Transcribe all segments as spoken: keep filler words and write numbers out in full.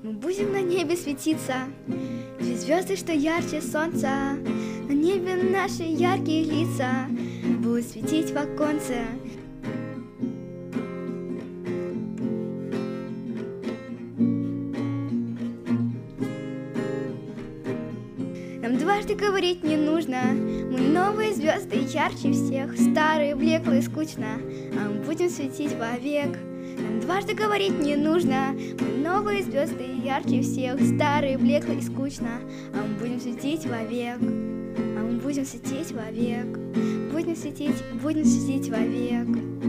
Мы будем на небе светиться, две звезды, что ярче солнца. На небе наши яркие лица будут светить в оконце. Нам дважды говорить не нужно, мы новые звезды ярче всех. Старые, блеклые, скучно, а мы будем светить вовек. Нам дважды говорить не нужно, мы новые звезды ярче всех. Старые, блеклые и скучно, а мы будем светить вовек. А мы будем светить вовек. Будем светить, будем светить вовек.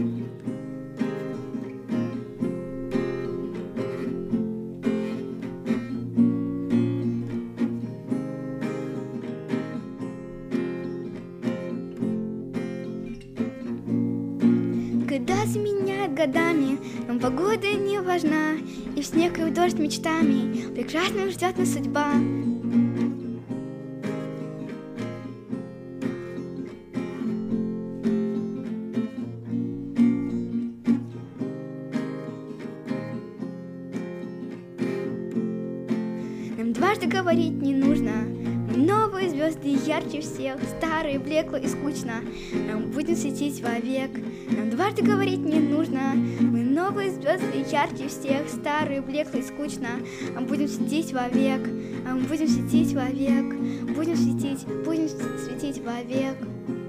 Года заменяют годами, нам погода не важна, и в снег, и в дождь мечтами прекрасным ждет нас судьба. Нам дважды говорить не нужно, мы новые звезды ярче всех. Старые, блекло и скучно, нам будем светить вовек. Нам дважды говорить не нужно, мы новые звезды ярче всех. Старые, блекло и скучно, а мы будем светить вовек. А мы будем светить вовек. Будем светить, будем светить вовек.